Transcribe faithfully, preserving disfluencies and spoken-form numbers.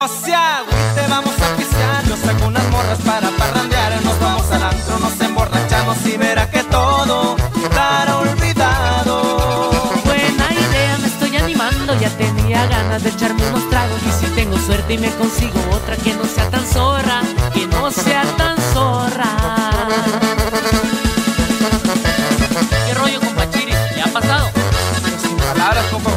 O sea, güey, te vamos a pisar. Yo saco unas morras para parrandear. Nos vamos al antro, nos emborrachamos y verá que todo estará olvidado. Buena idea, me estoy animando. Ya tenía ganas de echarme unos tragos. Y si tengo suerte y me consigo otra que no sea tan zorra, que no sea tan zorra. ¿Qué rollo, compa Chiri? ¿Le ha pasado? Pero sin palabras, compa